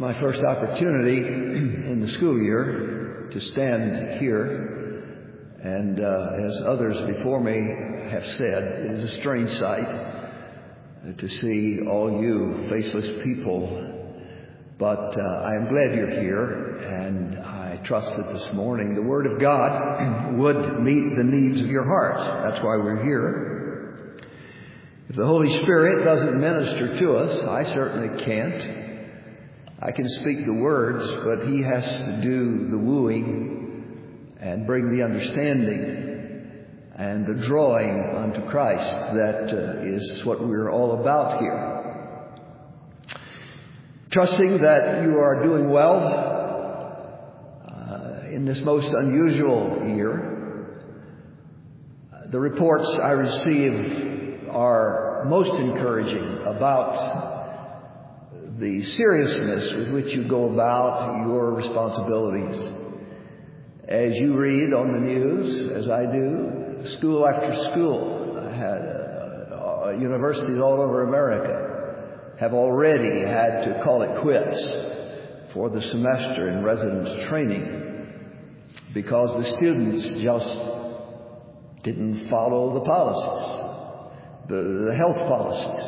my first opportunity in the school year to stand here, and as others before me have said, it is a strange sight to see all you faceless people, but I am glad you're here, and I trust that this morning the Word of God would meet the needs of your hearts. That's why we're here. If the Holy Spirit doesn't minister to us, I certainly can't. I can speak the words, but He has to do the wooing and bring the understanding and the drawing unto Christ. That is what we're all about here. Trusting that you are doing well in this most unusual year. The reports I receive are most encouraging about the seriousness with which you go about your responsibilities. As you read on the news, as I do, school after school, universities all over America have already had to call it quits for the semester in residence training because the students just didn't follow the policies, the health policies,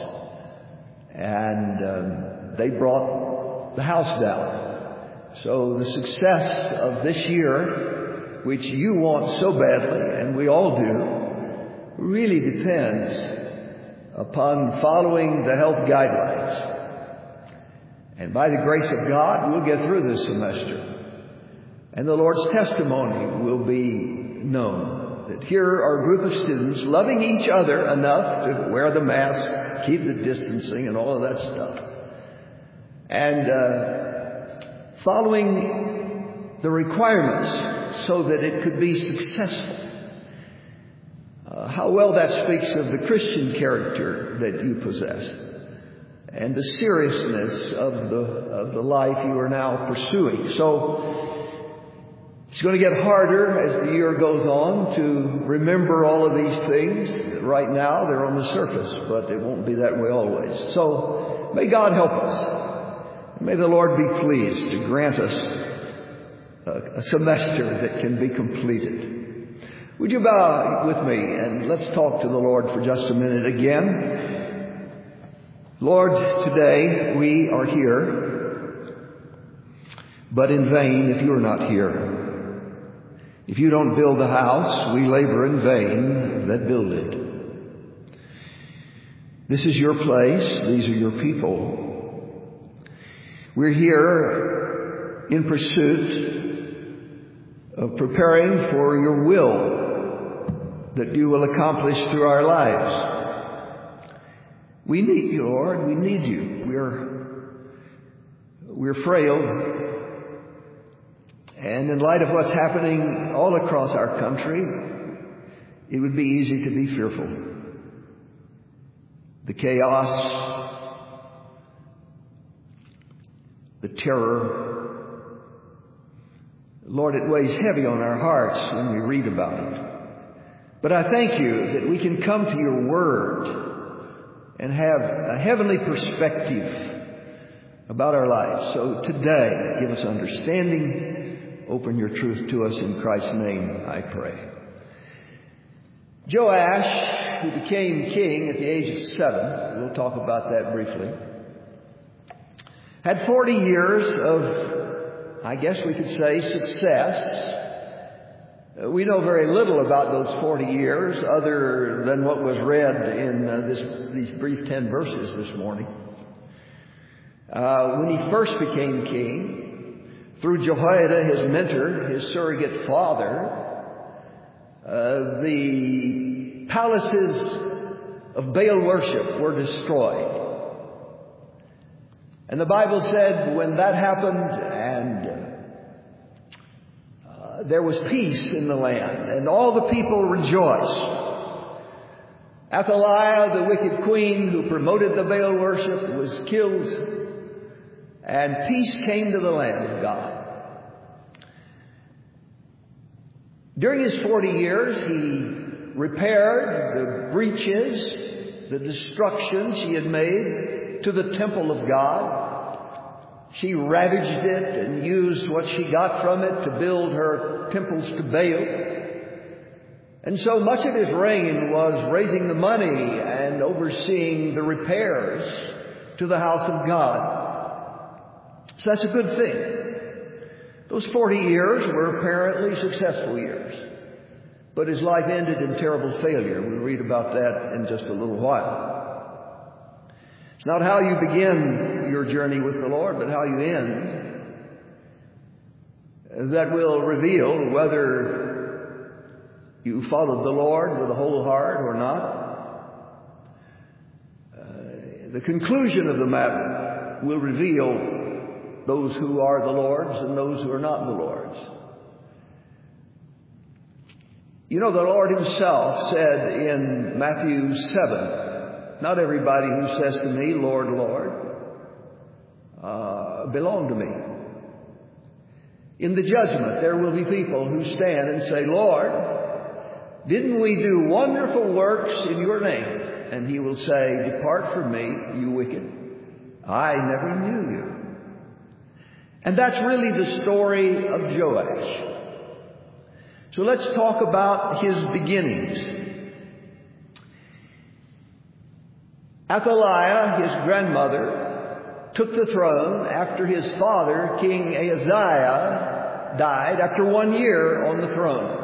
and they brought the house down. So the success of this year, which you want so badly, and we all do, really depends upon following the health guidelines. And by the grace of God, we'll get through this semester. And the Lord's testimony will be known. That here are a group of students loving each other enough to wear the mask, keep the distancing, and all of that stuff. And following the requirements so that it could be successful. How well that speaks of the Christian character that you possess and the seriousness of the life you are now pursuing. So it's going to get harder as the year goes on to remember all of these things. Right now they're on the surface, but it won't be that way always. So may God help us. May the Lord be pleased to grant us a semester that can be completed. Would you bow with me and let's talk to the Lord for just a minute again. Lord, today we are here, but in vain if you are not here. If you don't build the house, we labor in vain that build it. This is your place. These are your people. We're here in pursuit of preparing for your will that you will accomplish through our lives. We need you, Lord. We need you. We're frail. And in light of what's happening all across our country, it would be easy to be fearful. The chaos, the terror. Lord, it weighs heavy on our hearts when we read about it. But I thank you that we can come to your word and have a heavenly perspective about our lives. So today, give us understanding. Open your truth to us in Christ's name, I pray. Joash, who became king at the age of 7, we'll talk about that briefly, had 40 years of, I guess we could say, success. We know very little about those 40 years other than what was read in these brief 10 verses this morning. When he first became king, through Jehoiada, his mentor, his surrogate father, the palaces of Baal worship were destroyed. And the Bible said when that happened and there was peace in the land and all the people rejoiced. Athaliah, the wicked queen who promoted the Baal worship, was killed and peace came to the land of God. During his 40 years, he repaired the breaches, the destructions he had made to the temple of God, She ravaged it and used what she got from it to build her temples to Baal. And so much of his reign was raising the money and overseeing the repairs to the house of God. So that's a good thing. Those 40 years were apparently successful years. But his life ended in terrible failure. We'll read about that in just a little while. It's not how you begin your journey with the Lord, but how you end that will reveal whether you followed the Lord with a whole heart or not. The conclusion of the matter will reveal those who are the Lord's and those who are not the Lord's. You know, the Lord himself said in Matthew 7, not everybody who says to me, Lord, Lord, belong to me. In the judgment, there will be people who stand and say, Lord, didn't we do wonderful works in your name? And he will say, depart from me, you wicked. I never knew you. And that's really the story of Joash. So let's talk about his beginnings. Athaliah, his grandmother, took the throne after his father, King Ahaziah, died after 1 year on the throne.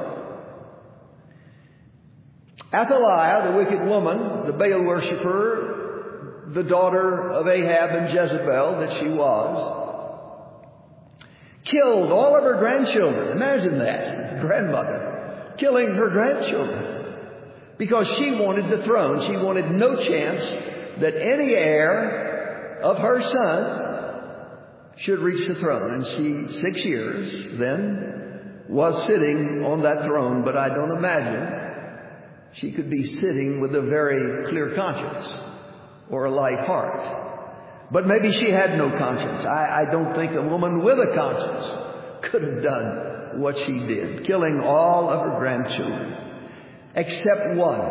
Athaliah, the wicked woman, the Baal worshiper, the daughter of Ahab and Jezebel that she was, killed all of her grandchildren. Imagine that, grandmother killing her grandchildren because she wanted the throne. She wanted no chance that any heir of her son should reach the throne. And she, 6 years then, was sitting on that throne, but I don't imagine she could be sitting with a very clear conscience or a light heart. But maybe she had no conscience. I don't think a woman with a conscience could have done what she did, killing all of her grandchildren, except one,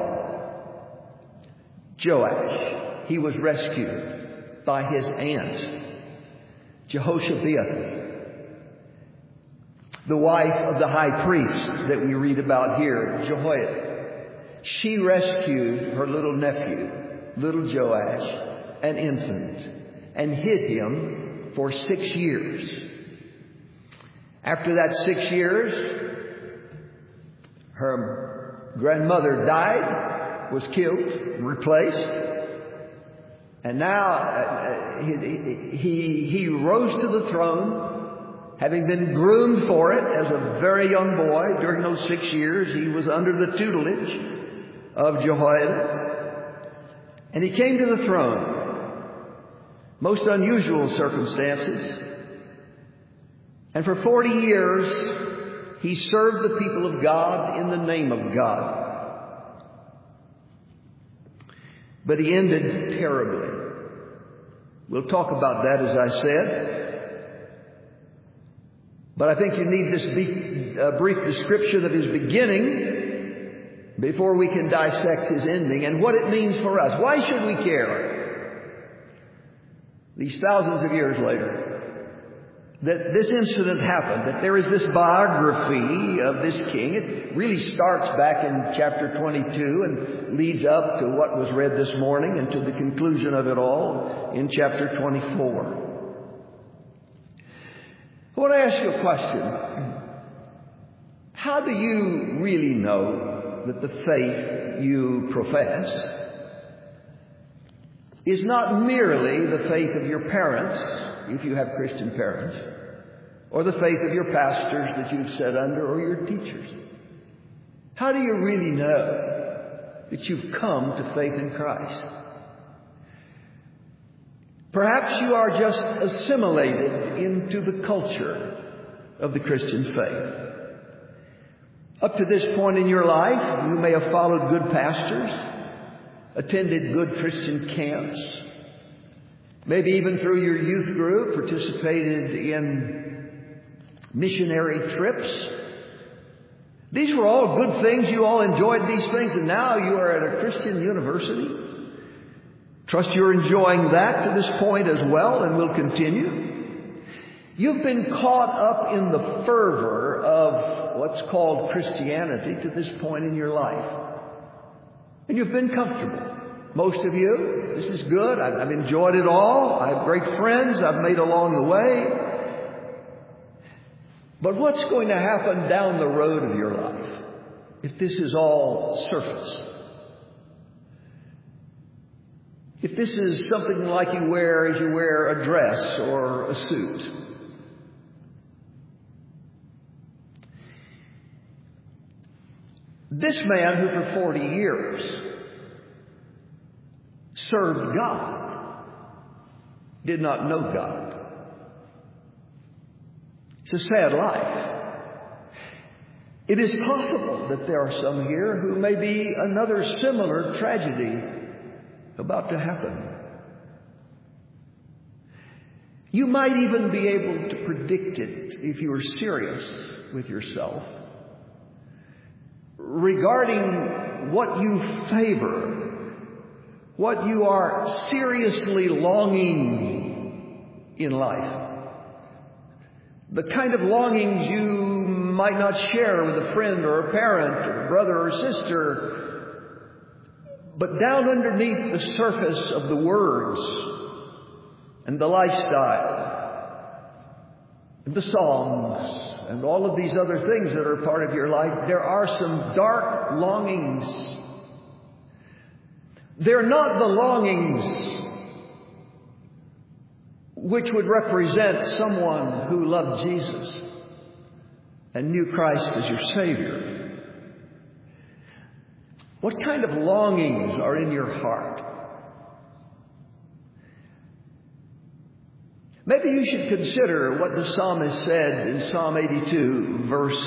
Joash. He was rescued by his aunt, Jehoshabeath, the wife of the high priest that we read about here, Jehoiada. She rescued her little nephew, little Joash, an infant, and hid him for 6 years. After that 6 years, her grandmother died, was killed, replaced, and now he rose to the throne, having been groomed for it as a very young boy. During those 6 years, he was under the tutelage of Jehoiada, and he came to the throne. Most unusual circumstances. And for 40 years, he served the people of God in the name of God. But he ended terribly. We'll talk about that, as I said. But I think you need this brief description of his beginning before we can dissect his ending and what it means for us. Why should we care, these thousands of years later, that this incident happened, that there is this biography of this king? It really starts back in chapter 22 and leads up to what was read this morning and to the conclusion of it all in chapter 24. I want to ask you a question. How do you really know that the faith you profess is not merely the faith of your parents, if you have Christian parents, or the faith of your pastors that you've sat under, or your teachers? How do you really know that you've come to faith in Christ? Perhaps you are just assimilated into the culture of the Christian faith. Up to this point in your life, you may have followed good pastors, attended good Christian camps, maybe even through your youth group, participated in missionary trips. These were all good things. You all enjoyed these things, and now you are at a Christian university. Trust you're enjoying that to this point as well, and will continue. You've been caught up in the fervor of what's called Christianity to this point in your life. And you've been comfortable. Most of you, this is good. I've enjoyed it all. I have great friends I've made along the way. But what's going to happen down the road of your life if this is all surface? If this is something like you wear as you wear a dress or a suit? This man who for 40 years served God did not know God. It's a sad life. It is possible that there are some here who may be another similar tragedy about to happen. You might even be able to predict it if you are serious with yourself regarding what you favor, what you are seriously longing in life. The kind of longings you might not share with a friend or a parent or a brother or sister, but down underneath the surface of the words and the lifestyle and the songs and all of these other things that are part of your life, there are some dark longings. They're not the longings which would represent someone who loved Jesus and knew Christ as your Savior. What kind of longings are in your heart? Maybe you should consider what the psalmist said in Psalm 84,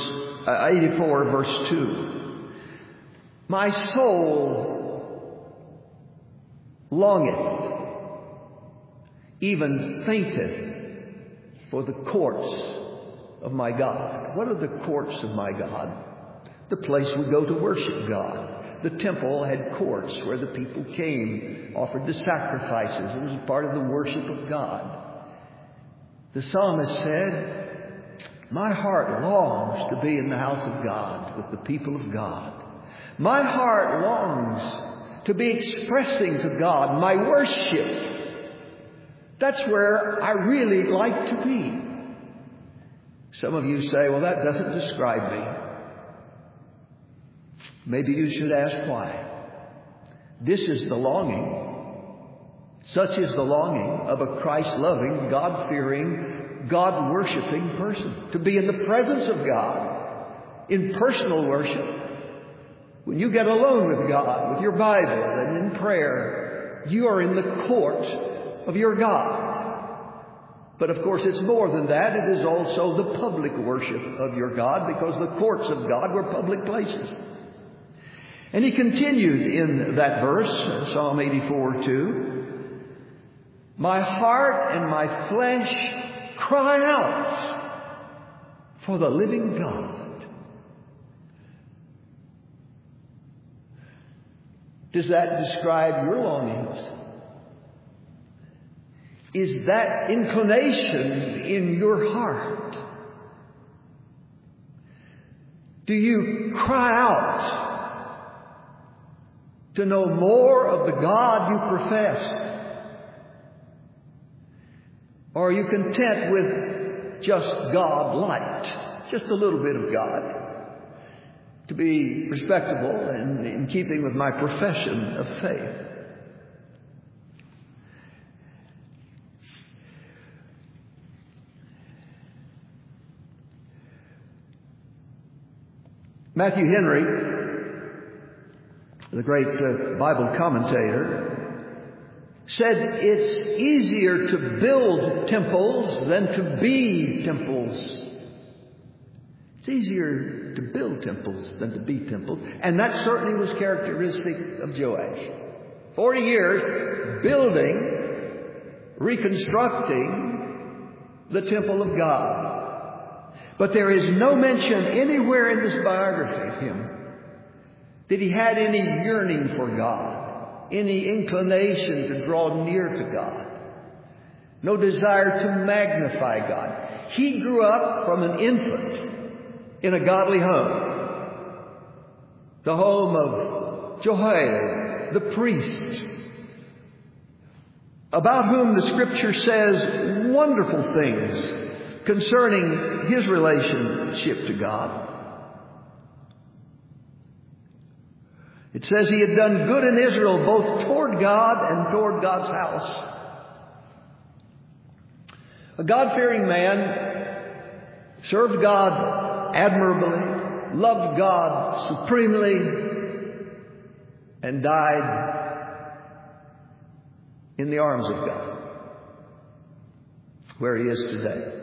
verse 2. My soul longeth, even fainteth, for the courts of my God. What are the courts of my God? The place we go to worship God. The temple had courts where the people came, offered the sacrifices. It was part of the worship of God. The psalmist said, my heart longs to be in the house of God with the people of God. My heart longs to be expressing to God my worship. That's where I really like to be. Some of you say, well, that doesn't describe me. Maybe you should ask why. This is the longing. Such is the longing of a Christ-loving, God-fearing, God-worshiping person. To be in the presence of God in personal worship. When you get alone with God, with your Bible and in prayer, you are in the court of your God. But of course it's more than that. It is also the public worship of your God, because the courts of God were public places. And he continued in that verse, Psalm 84:2. My heart and my flesh cry out for the living God. Does that describe your longings? Is that inclination in your heart? Do you cry out to know more of the God you profess? Or are you content with just God light? Just a little bit of God, to be respectable and in keeping with my profession of faith. Matthew Henry, the great Bible commentator, said it's easier to build temples than to be temples. It's easier to build temples than to be temples. And that certainly was characteristic of Joash. 40 years building, reconstructing the temple of God. But there is no mention anywhere in this biography of him that he had any yearning for God, any inclination to draw near to God, no desire to magnify God. He grew up from an infant in a godly home. The home of Jehoiada, the priest, about whom the Scripture says wonderful things concerning his relationship to God. It says he had done good in Israel, both toward God and toward God's house. A God-fearing man, served God admirably, loved God supremely, and died in the arms of God, where he is today.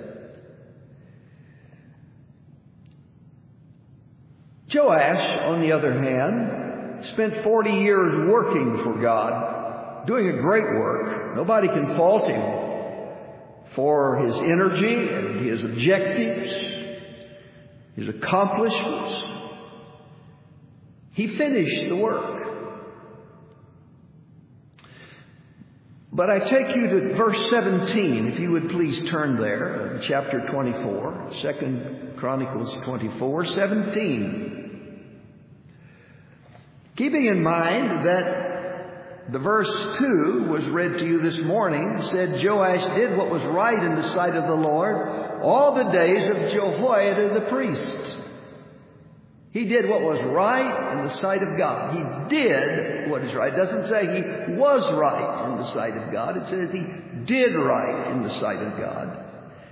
Joash, on the other hand, spent 40 years working for God, doing a great work. Nobody can fault him for his energy and his objectives, his accomplishments. He finished the work. But I take you to verse 17, if you would please turn there, chapter 24, 2 Chronicles 24, 17. Keeping in mind that the verse 2 was read to you this morning, said Joash did what was right in the sight of the Lord all the days of Jehoiada the priest. He did what was right in the sight of God. He did what is right. It doesn't say he was right in the sight of God. It says he did right in the sight of God.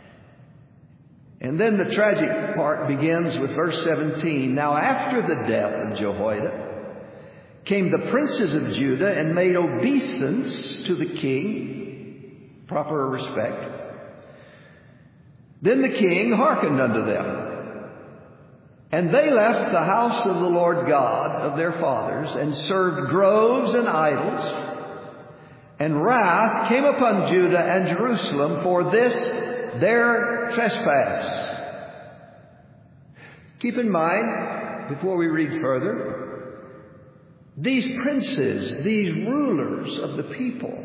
And then the tragic part begins with verse 17. Now after the death of Jehoiada came the princes of Judah and made obeisance to the king, proper respect. Then the king hearkened unto them. And they left the house of the Lord God of their fathers and served groves and idols. And wrath came upon Judah and Jerusalem for this their trespass. Keep in mind, before we read further, these princes, these rulers of the people,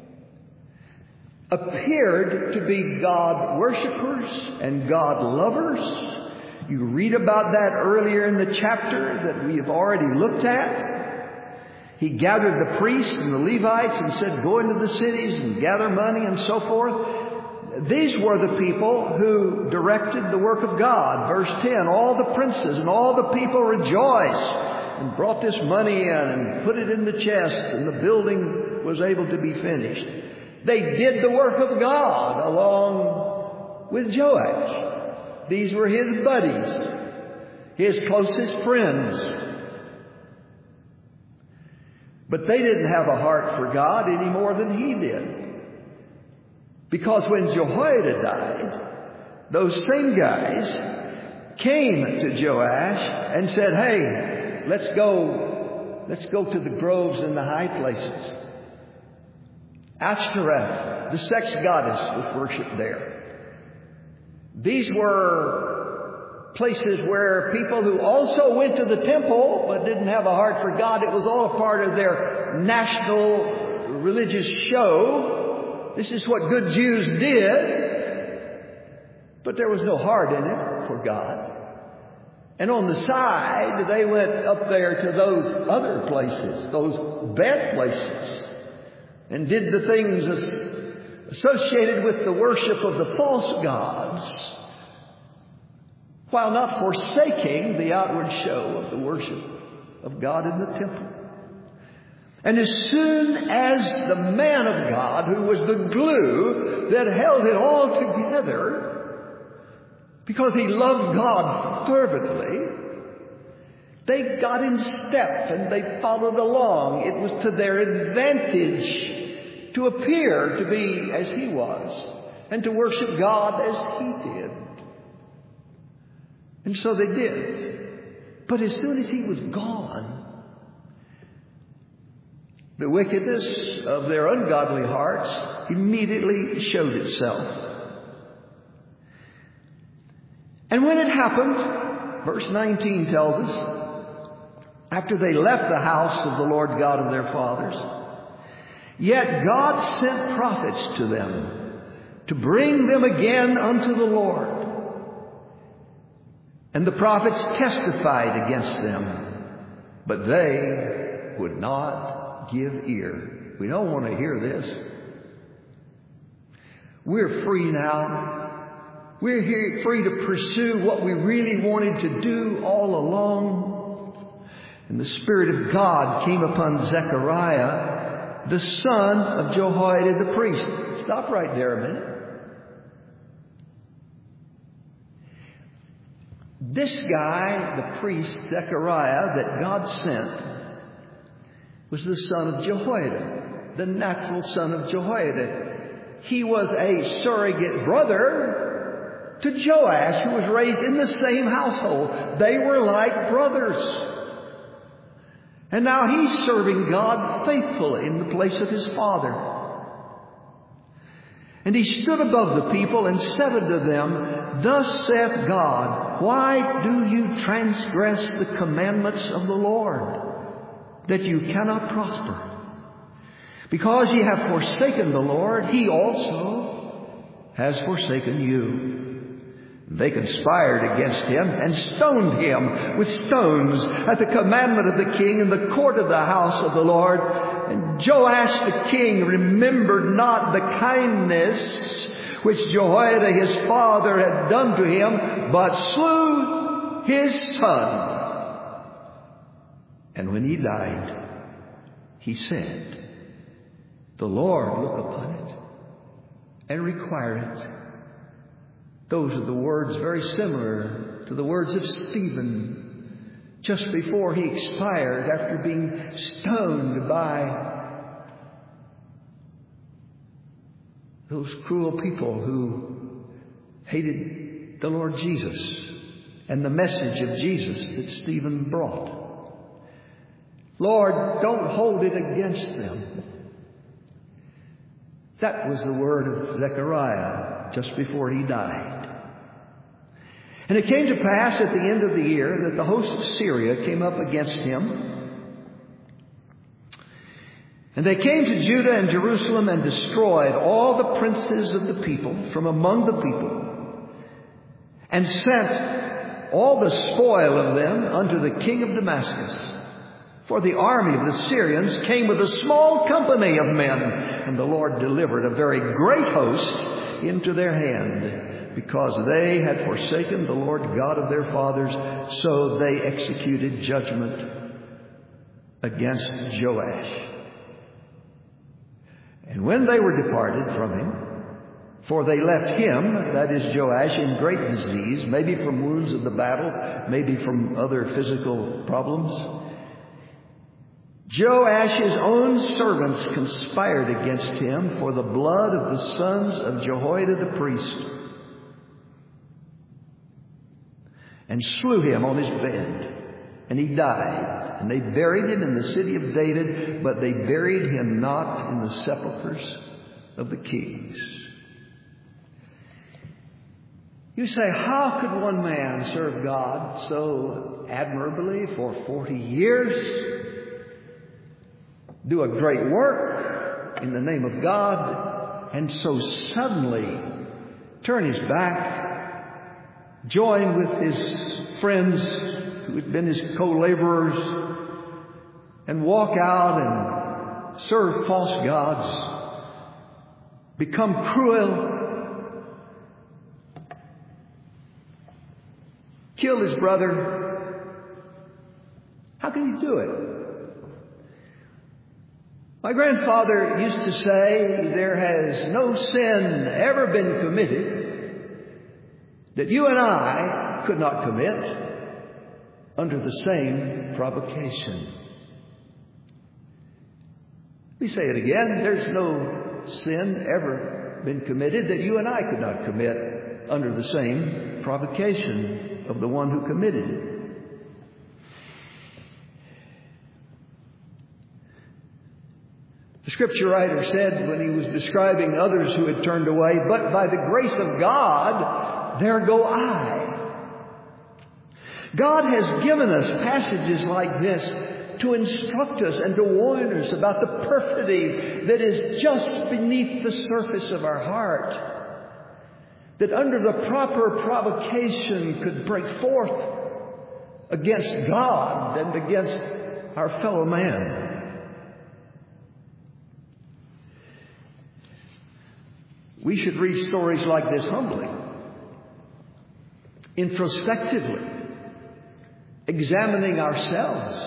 appeared to be God worshipers and God lovers. You read about that earlier in the chapter that we have already looked at. He gathered the priests and the Levites and said, go into the cities and gather money and so forth. These were the people who directed the work of God. Verse 10, all the princes and all the people rejoiced and brought this money in and put it in the chest, and the building was able to be finished. They did the work of God along with Joash. These were his buddies, his closest friends. But they didn't have a heart for God any more than he did. Because when Jehoiada died, those same guys came to Joash and said, hey, let's go to the groves and the high places. Ashtoreth, the sex goddess, was worshipped there. These were places where people who also went to the temple but didn't have a heart for God, it was all a part of their national religious show. This is what good Jews did. But there was no heart in it for God. And on the side, they went up there to those other places, those bad places, and did the things associated with the worship of the false gods, while not forsaking the outward show of the worship of God in the temple. And as soon as the man of God, who was the glue that held it all together, because he loved God fervently, they got in step and they followed along. It was to their advantage to appear to be as he was and to worship God as he did. And so they did. But as soon as he was gone, the wickedness of their ungodly hearts immediately showed itself. And when it happened, verse 19 tells us, after they left the house of the Lord God of their fathers, yet God sent prophets to them to bring them again unto the Lord. And the prophets testified against them, but they would not give ear. We don't want to hear this. We're free now. We're here free to pursue what we really wanted to do all along. And the Spirit of God came upon Zechariah, the son of Jehoiada the priest. Stop right there a minute. This guy, the priest, Zechariah, that God sent, was the son of Jehoiada, the natural son of Jehoiada. He was a surrogate brother to Joash, who was raised in the same household. They were like brothers. And now he's serving God faithfully in the place of his father. And he stood above the people and said unto them, Thus saith God, Why do you transgress the commandments of the Lord, that you cannot prosper? Because ye have forsaken the Lord, he also has forsaken you. They conspired against him and stoned him with stones at the commandment of the king in the court of the house of the Lord. And Joash the king remembered not the kindness which Jehoiada his father had done to him, but slew his son. And when he died, he said, The Lord look upon it and require it. Those are the words very similar to the words of Stephen just before he expired after being stoned by those cruel people who hated the Lord Jesus and the message of Jesus that Stephen brought. Lord, don't hold it against them. That was the word of Zechariah just before he died. And it came to pass at the end of the year that the host of Syria came up against him. And they came to Judah and Jerusalem and destroyed all the princes of the people from among the people, and sent all the spoil of them unto the king of Damascus. For the army of the Syrians came with a small company of men, and the Lord delivered a very great host into their hand, because they had forsaken the Lord God of their fathers. So they executed judgment against Joash. And when they were departed from him, for they left him, that is Joash, in great disease, maybe from wounds of the battle, maybe from other physical problems, Joash's own servants conspired against him for the blood of the sons of Jehoiada the priest, and slew him on his bed, and he died. And they buried him in the city of David, but they buried him not in the sepulchres of the kings. You say, how could one man serve God so admirably for 40 years? Do a great work in the name of God, and so suddenly turn his back, join with his friends who had been his co-laborers, and walk out and serve false gods, become cruel, kill his brother? How can he do it? My grandfather used to say, there has no sin ever been committed that you and I could not commit under the same provocation. Let me say it again. There's no sin ever been committed that you and I could not commit under the same provocation of the one who committed it. The scripture writer said when he was describing others who had turned away, but by the grace of God, there go I. God has given us passages like this to instruct us and to warn us about the perfidy that is just beneath the surface of our heart. that under the proper provocation could break forth against God and against our fellow man. We should read stories like this humbly, introspectively, examining ourselves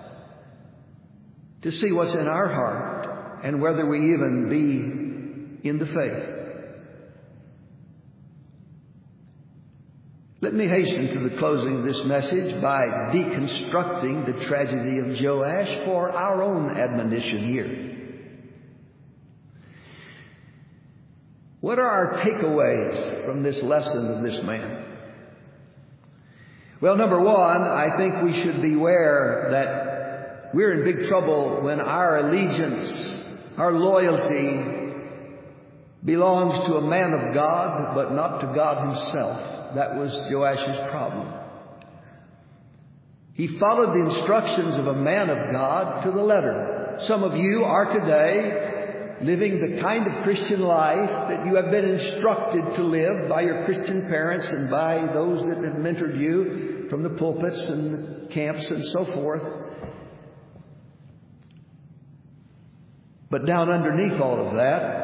to see what's in our heart and whether we even be in the faith. Let me hasten to the closing of this message by deconstructing the tragedy of Joash for our own admonition here. What are our takeaways from this lesson of this man? Well, number one, I think we should beware that we're in big trouble when our allegiance, our loyalty belongs to a man of God, but not to God himself. That was Joash's problem. He followed the instructions of a man of God to the letter. Some of you are today living the kind of Christian life that you have been instructed to live by your Christian parents and by those that have mentored you from the pulpits and the camps and so forth. But down underneath all of that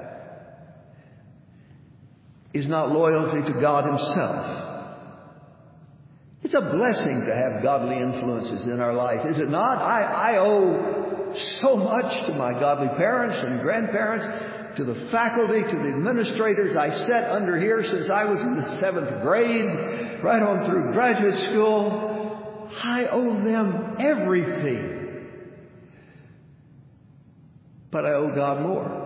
is not loyalty to God himself. It's a blessing to have godly influences in our life, is it not? I owe so much to my godly parents and grandparents, to the faculty, to the administrators I sat under here since I was in the 7th grade, right on through graduate school. I owe them everything. But I owe God more.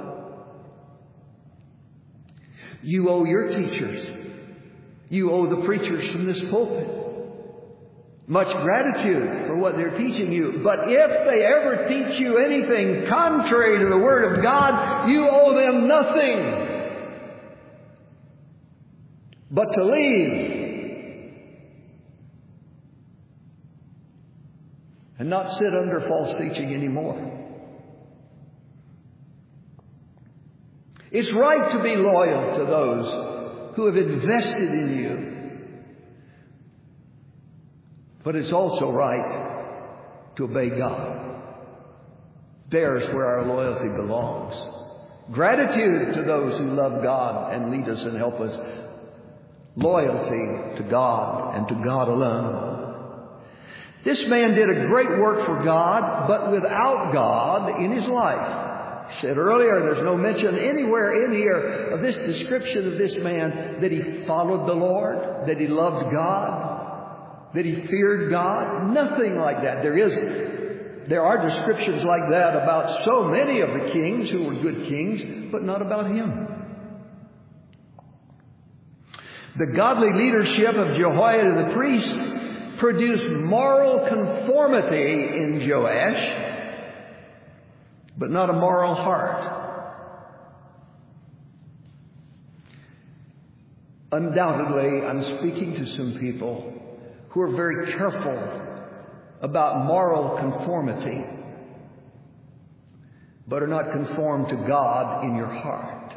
You owe your teachers. You owe the preachers from this pulpit much gratitude for what they're teaching you. But if they ever teach you anything contrary to the Word of God, you owe them nothing but to leave and not sit under false teaching anymore. It's right to be loyal to those who have invested in you. But it's also right to obey God. There's where our loyalty belongs. Gratitude to those who love God and lead us and help us. Loyalty to God and to God alone. This man did a great work for God, but without God in his life. I said earlier, there's no mention anywhere in here of this description of this man that he followed the Lord, that he loved God, that he feared God. Nothing like that. There are descriptions like that about so many of the kings who were good kings, but not about him. The godly leadership of Jehoiada the priest produced moral conformity in Joash, but not a moral heart. Undoubtedly, I'm speaking to some people who are very careful about moral conformity, but are not conformed to God in your heart.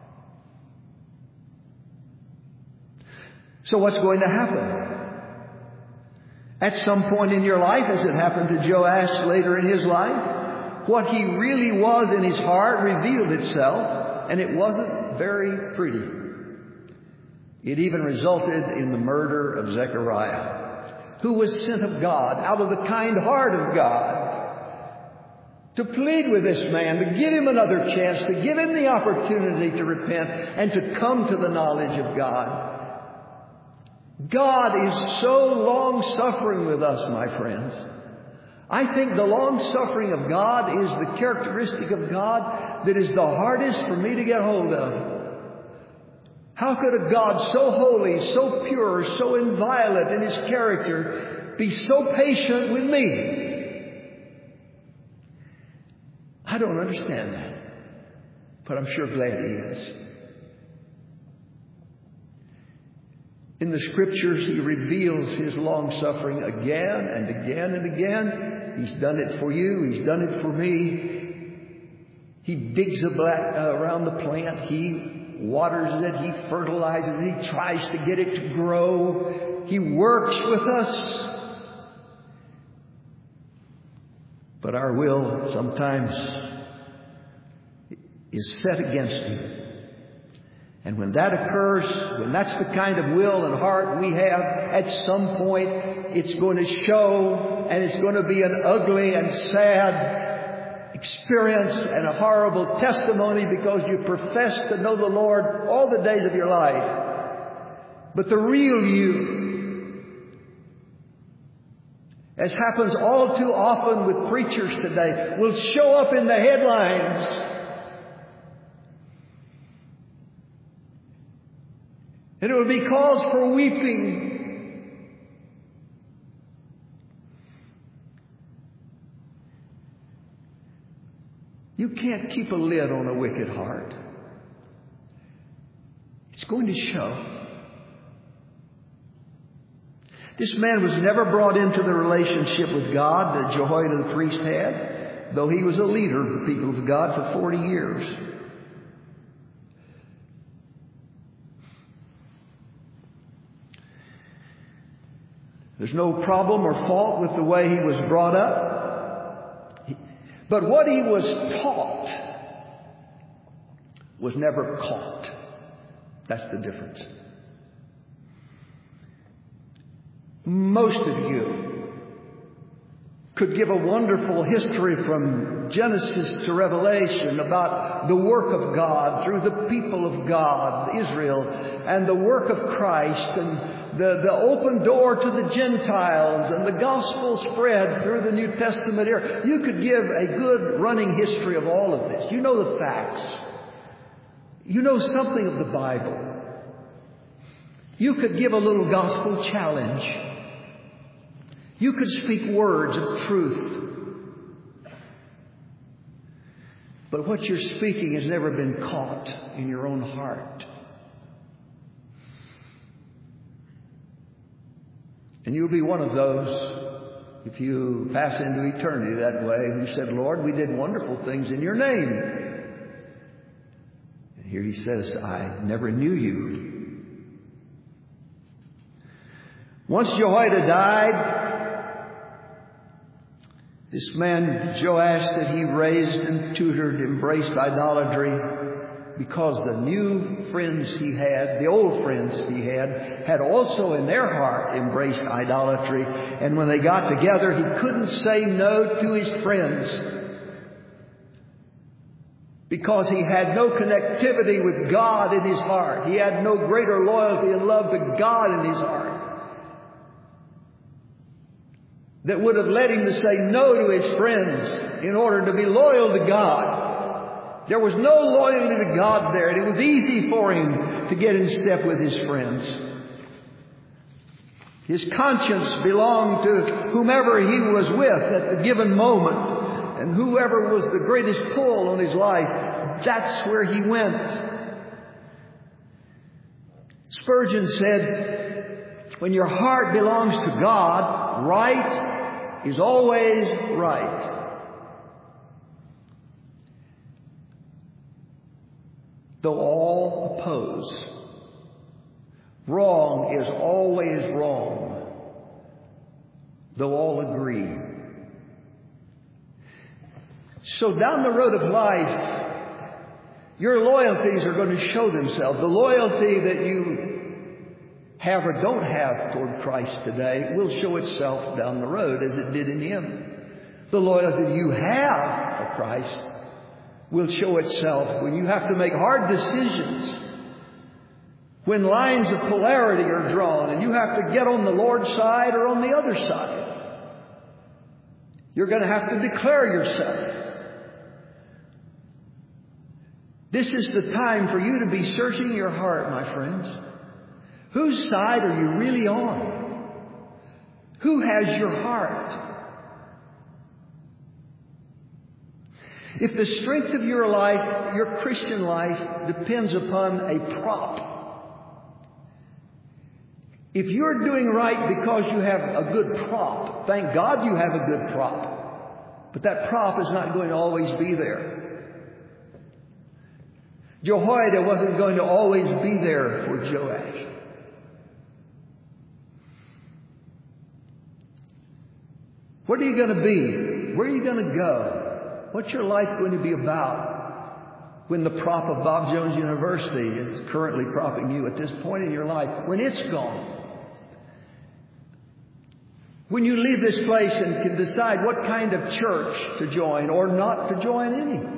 So what's going to happen? At some point in your life, as it happened to Joash later in his life, what he really was in his heart revealed itself, and it wasn't very pretty. It even resulted in the murder of Zechariah, who was sent of God out of the kind heart of God to plead with this man, to give him another chance, to give him the opportunity to repent and to come to the knowledge of God. God is so long-suffering with us, my friends. I think the long-suffering of God is the characteristic of God that is the hardest for me to get hold of. How could a God so holy, so pure, so inviolate in His character be so patient with me? I don't understand that, but I'm sure glad He is. In the Scriptures, He reveals His long-suffering again and again and again. He's done it for you. He's done it for me. He digs around the plant. He waters it. He fertilizes it. He tries to get it to grow. He works with us. But our will sometimes is set against Him. And when that occurs, when that's the kind of will and heart we have, at some point it's going to show, and it's going to be an ugly and sad experience and a horrible testimony, because you profess to know the Lord all the days of your life. But the real you, as happens all too often with preachers today, will show up in the headlines. And it will be cause for weeping. You can't keep a lid on a wicked heart. It's going to show. This man was never brought into the relationship with God that Jehoiada the priest had, though he was a leader of the people of God for 40 years. There's no problem or fault with the way he was brought up. But what he was taught was never caught. That's the difference. Most of you could give a wonderful history from Genesis to Revelation about the work of God through the people of God, Israel, and the work of Christ, and the open door to the Gentiles, and the gospel spread through the New Testament era. You could give a good running history of all of this. You know the facts. You know something of the Bible. You could give a little gospel challenge. You could speak words of truth. But what you're speaking has never been caught in your own heart. And you'll be one of those, if you pass into eternity that way, who said, Lord, we did wonderful things in your name. And here he says, I never knew you. Once Jehoiada died, this man Joash that he raised and tutored embraced idolatry, because the new friends he had, the old friends he had also in their heart embraced idolatry. And when they got together, he couldn't say no to his friends, because he had no connectivity with God in his heart. He had no greater loyalty and love to God in his heart that would have led him to say no to his friends in order to be loyal to God. There was no loyalty to God there, and it was easy for him to get in step with his friends. His conscience belonged to whomever he was with at the given moment, and whoever was the greatest pull on his life, that's where he went. Spurgeon said, when your heart belongs to God, right is always right. Though all oppose, wrong is always wrong, though all agree. So down the road of life, your loyalties are going to show themselves. The loyalty that you have or don't have toward Christ today will show itself down the road as it did in Him. The loyalty you have for Christ will show itself when you have to make hard decisions, when lines of polarity are drawn and you have to get on the Lord's side or on the other side. You're going to have to declare yourself. This is the time for you to be searching your heart, my friends. Whose side are you really on? Who has your heart? If the strength of your life, your Christian life, depends upon a prop, if you're doing right because you have a good prop, thank God you have a good prop. But that prop is not going to always be there. Jehoiada wasn't going to always be there for Joash. What are you going to be? Where are you going to go? What's your life going to be about when the prop of Bob Jones University is currently propping you at this point in your life? When it's gone? When you leave this place and can decide what kind of church to join or not to join any?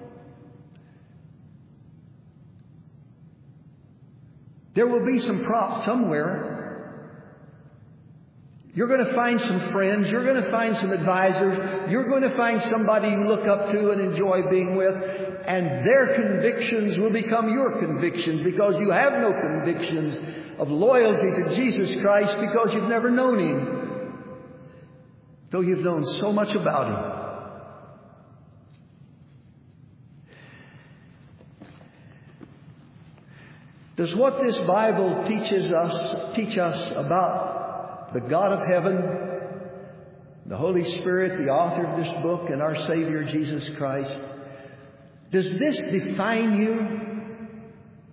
There will be some props somewhere. You're going to find some friends. You're going to find some advisors. You're going to find somebody you look up to and enjoy being with. And their convictions will become your convictions because you have no convictions of loyalty to Jesus Christ because you've never known Him, though you've known so much about Him. Does what this Bible teach us about the God of heaven, the Holy Spirit, the author of this book, and our Savior Jesus Christ, does this define you?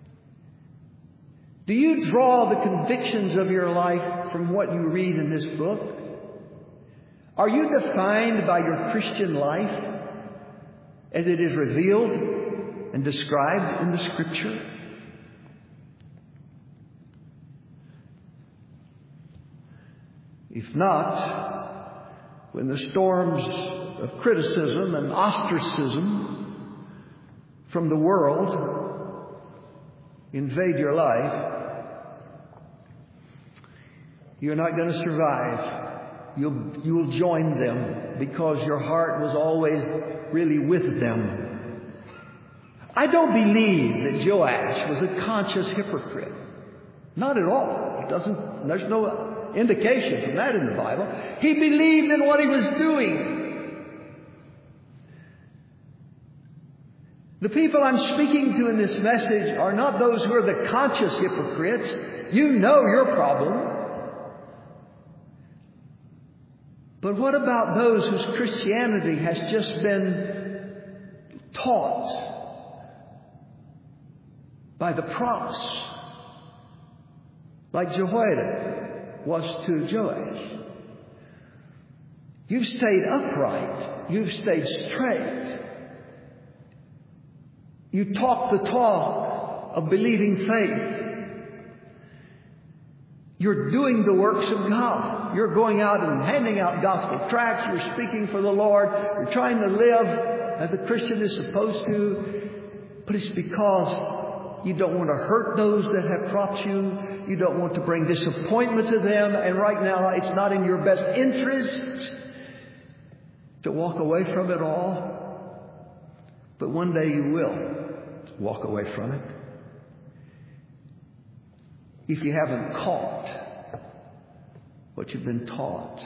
Do you draw the convictions of your life from what you read in this book? Are you defined by your Christian life as it is revealed and described in the Scripture? If not, when the storms of criticism and ostracism from the world invade your life, you're not going to survive. You'll join them because your heart was always really with them. I don't believe that Joash was a conscious hypocrite. Not at all. There's no indication from that in the Bible. He believed in what he was doing. The people I'm speaking to in this message are not those who are the conscious hypocrites. You know your problem. But what about those whose Christianity has just been taught by the props, like Jehoiada was to Joash? You've stayed upright. You've stayed straight. You talk the talk of believing faith. You're doing the works of God. You're going out and handing out gospel tracts. You're speaking for the Lord. You're trying to live as a Christian is supposed to. But it's because you don't want to hurt those that have propped you. You don't want to bring disappointment to them. And right now, it's not in your best interest to walk away from it all. But one day you will walk away from it. If you haven't caught what you've been taught.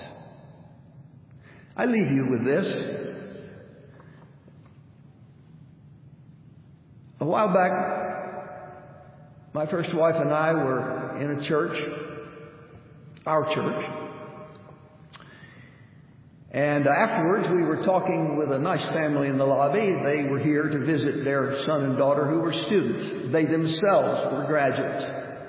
I leave you with this. A while back, my first wife and I were in a church, our church. And afterwards, we were talking with a nice family in the lobby. They were here to visit their son and daughter who were students. They themselves were graduates.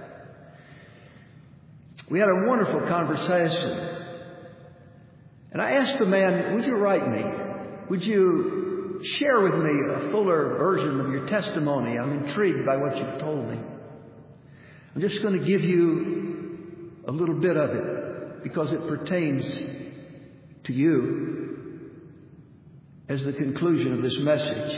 We had a wonderful conversation. And I asked the man, would you write me? Would you share with me a fuller version of your testimony? I'm intrigued by what you've told me. I'm just going to give you a little bit of it because it pertains to you as the conclusion of this message.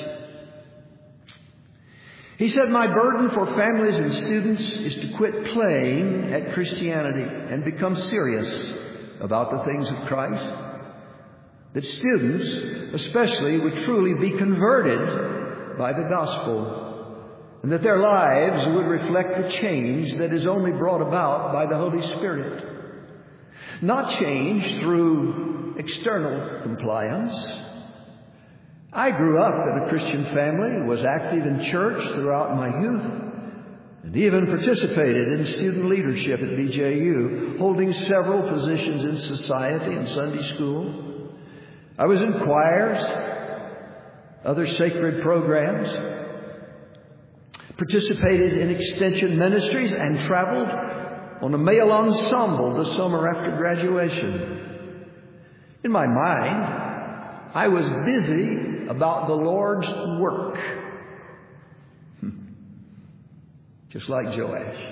He said, my burden for families and students is to quit playing at Christianity and become serious about the things of Christ. That students, especially, would truly be converted by the gospel, and that their lives would reflect the change that is only brought about by the Holy Spirit. Not change through external compliance. I grew up in a Christian family, was active in church throughout my youth, and even participated in student leadership at BJU, holding several positions in society and Sunday school. I was in choirs, other sacred programs. participated in extension ministries, and traveled on a male ensemble the summer after graduation. In my mind, I was busy about the Lord's work, just like Joash.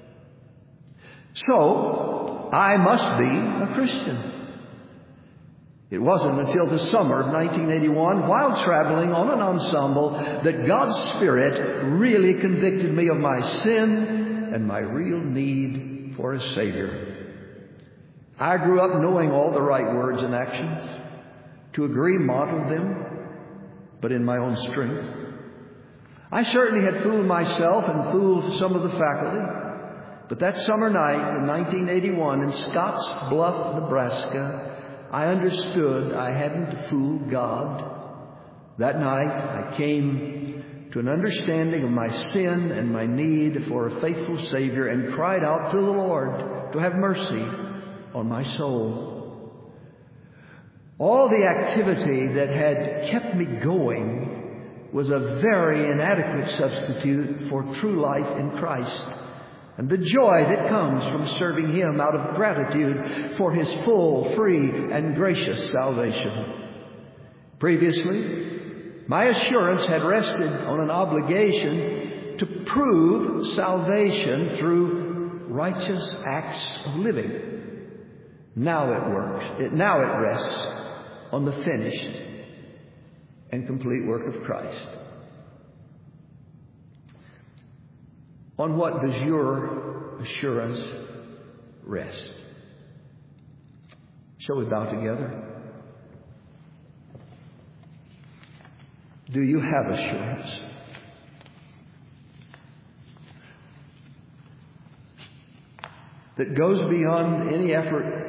So, I must be a Christian. It wasn't until the summer of 1981, while traveling on an ensemble, that God's Spirit really convicted me of my sin and my real need for a Savior. I grew up knowing all the right words and actions. To agree, modeled them, but in my own strength. I certainly had fooled myself and fooled some of the faculty. But that summer night in 1981 in Scotts Bluff, Nebraska, I understood I hadn't fooled God. That night, I came to an understanding of my sin and my need for a faithful Savior and cried out to the Lord to have mercy on my soul. All the activity that had kept me going was a very inadequate substitute for true life in Christ and the joy that comes from serving Him out of gratitude for His full, free, and gracious salvation. Previously, my assurance had rested on an obligation to prove salvation through righteous acts of living. Now it rests on the finished and complete work of Christ. On what does your assurance rest? Shall we bow together? Do you have assurance? That goes beyond any effort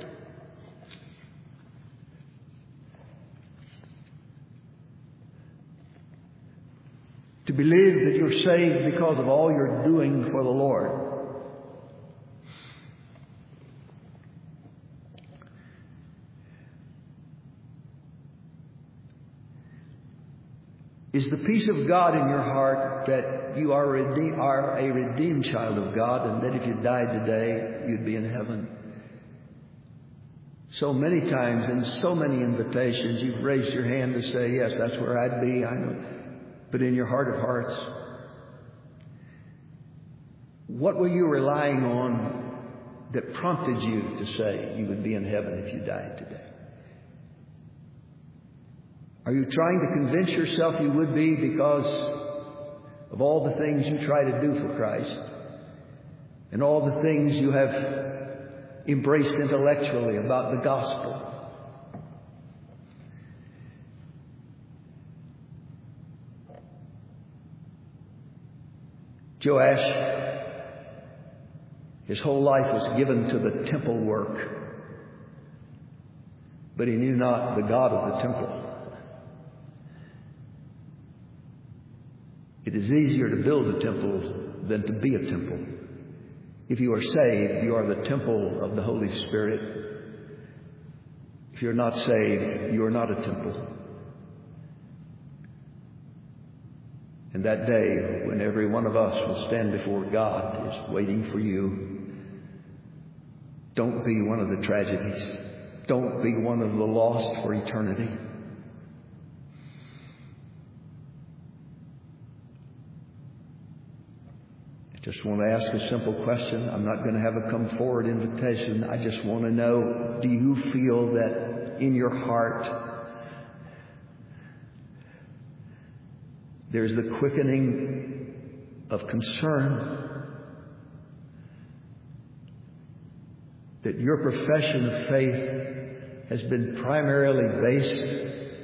to believe that you're saved because of all you're doing for the Lord? Is the peace of God in your heart that you are a redeemed child of God, and that if you died today, you'd be in heaven? So many times in so many invitations, you've raised your hand to say, yes, that's where I'd be. I know. But in your heart of hearts, what were you relying on that prompted you to say you would be in heaven if you died today? Are you trying to convince yourself you would be because of all the things you try to do for Christ and all the things you have embraced intellectually about the gospel? Joash, his whole life was given to the temple work, but he knew not the God of the temple. It is easier to build a temple than to be a temple. If you are saved, you are the temple of the Holy Spirit. If you're not saved, you are not a temple. And that day, when every one of us will stand before God, is waiting for you. Don't be one of the tragedies. Don't be one of the lost for eternity. I just want to ask a simple question. I'm not going to have a come forward invitation. I just want to know, do you feel that in your heart there's the quickening of concern that your profession of faith has been primarily based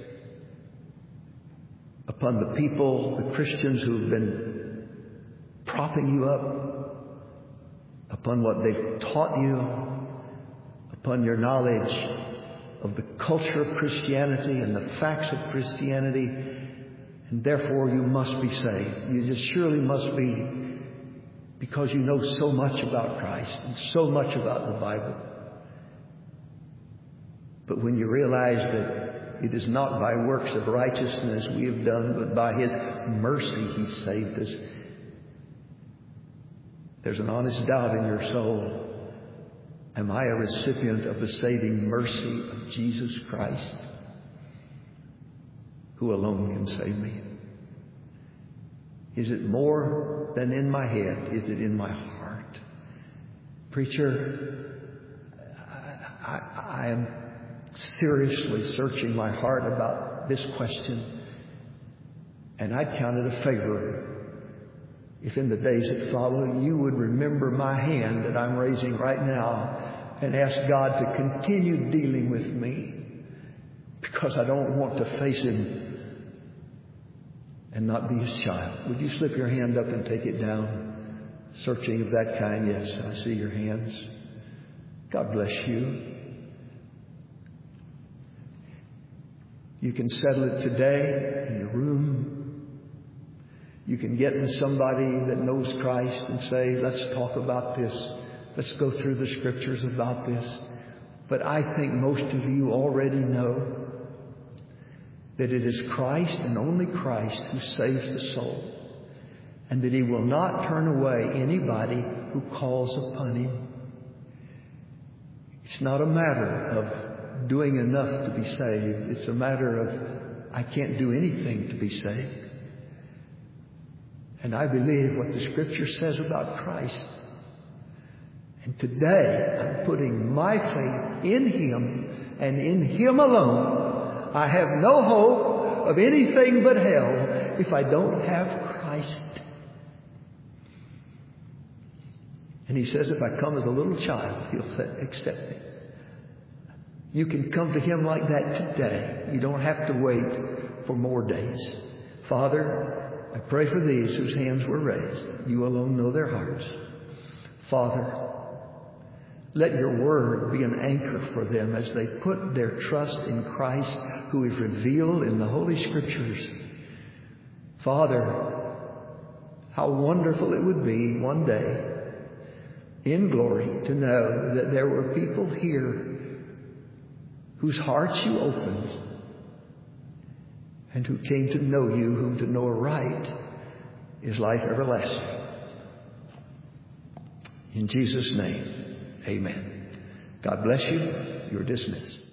upon the people, the Christians who've been propping you up, upon what they've taught you, upon your knowledge of the culture of Christianity and the facts of Christianity, and therefore you must be saved. You just surely must be, because you know so much about Christ and so much about the Bible. But when you realize that it is not by works of righteousness we have done, but by His mercy He saved us, there's an honest doubt in your soul, am I a recipient of the saving mercy of Jesus Christ, who alone can save me? Is it more than in my head? Is it in my heart? Preacher, I am seriously searching my heart about this question, and I'd count it a favor if in the days that follow you would remember my hand that I'm raising right now and ask God to continue dealing with me, because I don't want to face Him and not be His child. Would you slip your hand up and take it down? Searching of that kind. Yes, I see your hands. God bless you. You can settle it today in your room. You can get with somebody that knows Christ and say, let's talk about this. Let's go through the scriptures about this. But I think most of you already know that it is Christ and only Christ who saves the soul, and that He will not turn away anybody who calls upon Him. It's not a matter of doing enough to be saved. It's a matter of I can't do anything to be saved. And I believe what the Scripture says about Christ. And today I'm putting my faith in Him and in Him alone. I have no hope of anything but hell if I don't have Christ. And He says if I come as a little child, He'll accept me. You can come to Him like that today. You don't have to wait for more days. Father, I pray for these whose hands were raised. You alone know their hearts. Father, let your word be an anchor for them as they put their trust in Christ, who is revealed in the Holy Scriptures. Father, how wonderful it would be one day in glory to know that there were people here whose hearts you opened and who came to know you, whom to know aright is life everlasting. In Jesus' name, amen. God bless you. You're dismissed.